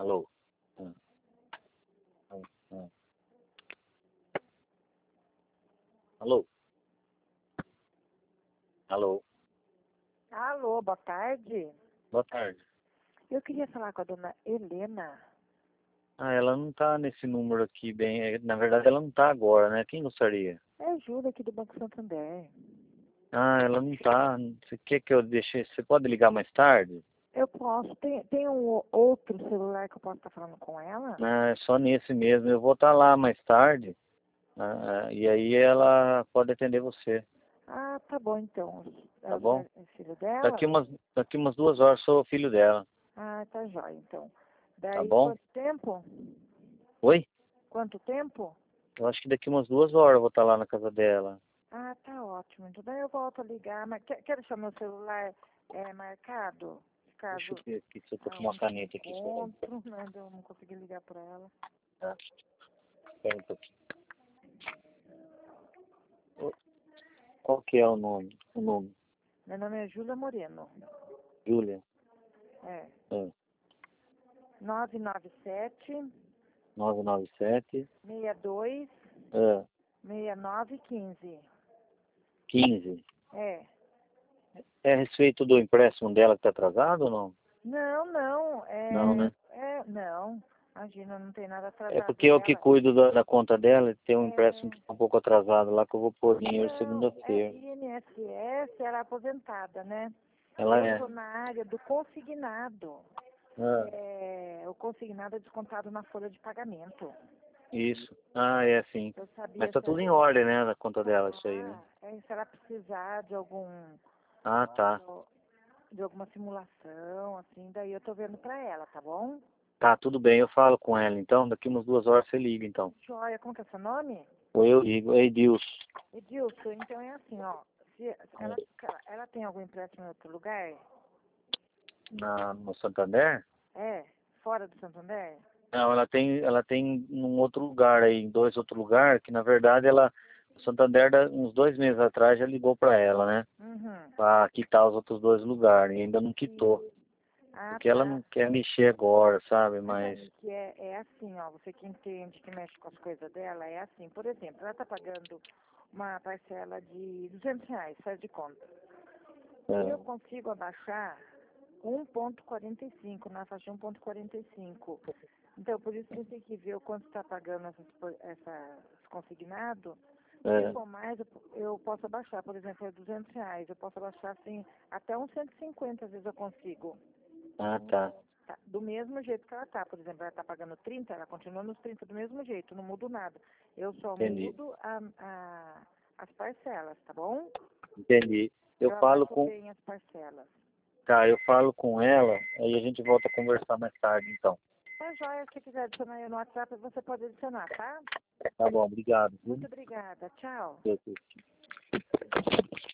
Alô? Hum. Hum. Alô? Alô? Alô, boa tarde. Boa tarde. Eu queria falar com a dona Helena. Ah, ela não tá nesse número aqui bem. Na verdade, ela não tá agora, né? Quem gostaria? É a Júlia aqui do Banco Santander. Ah, ela não tá. Você quer que eu deixe? Você pode ligar mais tarde? Eu posso. Tem um outro celular que eu posso estar falando com ela? Ah, é só nesse mesmo. Eu vou estar lá mais tarde. E aí ela pode atender você, Ah, tá bom então. tá Ela bom? é filho dela? Daqui umas 2 horas sou o filho dela, Ah, tá jóia então. tá Daí bom? quanto tempo? Oi? Quanto tempo? Eu acho que daqui umas 2 horas eu vou estar lá na casa dela. Ah, tá ótimo. Então daí eu volto a ligar. Mas quer deixar meu celular marcado? Deixa eu Caso ver aqui se eu tô com uma aonde eu caneta aqui. encontro, né? Eu não consegui ligar para ela. Tá, espera um pouquinho. Qual que é o nome? O nome? Meu nome é Júlia Moreno. Júlia. É. É. 997 997 62 é, 6915. 15. É. É a respeito do empréstimo dela que tá atrasado ou não? Não, não. Não, né? Não. Imagina, não tem nada É atrasado porque eu que dela. cuido da conta dela, tem um empréstimo É, que tá um pouco atrasado lá que eu vou pôr dinheiro não, segunda-feira. INSS era aposentada, né? Ela Eu é. estou na área do consignado. Ah, O consignado é descontado na folha de pagamento. isso. Ah, é sim. Eu Mas sabia tá tudo em ordem, né, na conta dela, isso aí, né? se ela precisar de Ah, tá. alguma simulação, assim, daí eu tô vendo pra ela, tá bom? Tá, tudo bem, eu falo com ela então, daqui umas 2 horas você liga então. Joia, como que é seu nome? Ou eu ligo, ei Deus. Edilson, então é assim, ó, se ela tem algum empréstimo em outro lugar? No Santander? É, fora do Santander? Não, ela tem num outro lugar aí, em 2 outros lugares, que na verdade o Santander, uns 2 meses atrás, já ligou para ela, né? Uhum. Para quitar os outros 2 lugares, e ainda não quitou. Ah, Porque ela tá. não quer mexer agora, sabe? Mas Mas, aí que é assim, ó, você que entende, que mexe com as coisas dela, é assim, por exemplo, ela tá pagando uma parcela de R$ 200, faz de conta. Eu é, consigo abaixar 1,45 na faixa 1,45. Então, por isso que tem que ver o quanto está pagando essas consignado. Se é, for mais, eu posso abaixar. Por exemplo, é R$ 200. Eu posso abaixar, assim, até uns 150, às vezes eu consigo. ah, tá, Tá? Do mesmo jeito que ela tá. Por exemplo, ela está pagando 30, ela continua nos 30 do mesmo jeito, não mudo nada. Eu só entendi, mudo as parcelas, tá bom? entendi. Eu Eu falo abaixo com, bem as parcelas. tá, eu falo com ela, aí a gente volta a conversar mais tarde, então. Tá joia, se quiser adicionar eu no WhatsApp, você pode adicionar, tá? Tá bom, obrigado, viu? Muito obrigada. Tchau. Deus, Deus.